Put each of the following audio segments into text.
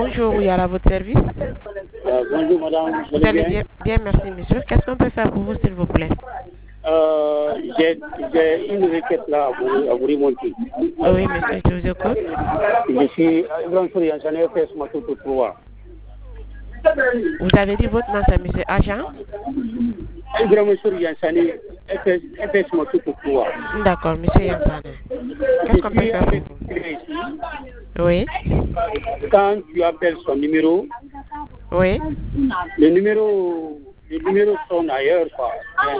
Bonjour, oui, à votre service. Bonjour madame, Vous allez bien? Bien, merci monsieur. Qu'est-ce qu'on peut faire pour vous, s'il vous plaît? J'ai une requête là à vous remonter. Oui, monsieur, je vous écoute. Je suis Ibrahim Sourian, j'en ai fait ce matin pour 3. Vous avez dit votre nom, c'est monsieur Agent? Ibrahim Sourian, j'en ai fait ce matin pour 3. D'accord, monsieur Yansane. Qu'est-ce qu'on peut faire pour vous? Oui. Quand tu appelles son numéro, Oui. le numéro sonne ailleurs, quoi.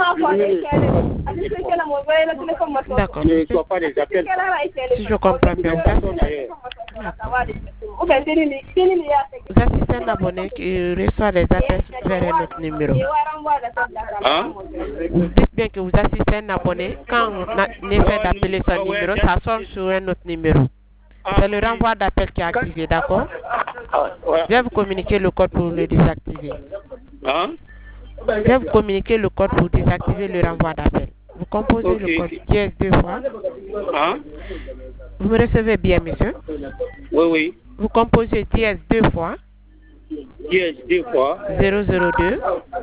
D'accord. Ne reçoit pas les appels. Si je comprends bien, Ça sonne ailleurs. Vous assistez un abonné qui reçoit des appels vers un autre numéro. Hein? Vous dites bien que vous assistez un abonné, quand on essaie d'appeler son numéro, ça sonne sur un autre numéro. C'est le renvoi d'appel qui est activé, d'accord? Ouais. Je vais vous communiquer le code pour le désactiver. Hein? Je vais vous communiquer le code pour désactiver le renvoi d'appel. Vous composez le code dièse 2 fois. Hein? Vous me recevez bien, monsieur? Oui, oui. Vous composez dièse 2 fois. Dièse 2 fois. 002.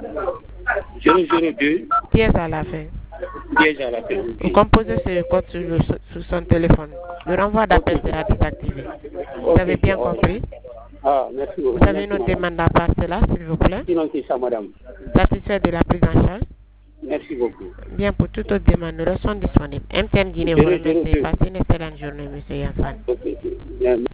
002. Dièse à la fin. Dièse à la fin. Vous composez ce code sur son téléphone. Le renvoi d'appel sera désactivé. Vous avez bien compris? Ah, merci beaucoup. Vous avez une autre demande à passer là, s'il vous plaît? Sinon, c'est ça, madame. Satisfait de la prise en charge? Merci beaucoup. Bien, pour toute autre demande, nous sommes disponibles. MTN Guinée, vous remercie. Passez une excellente journée, monsieur Yansane. Ok.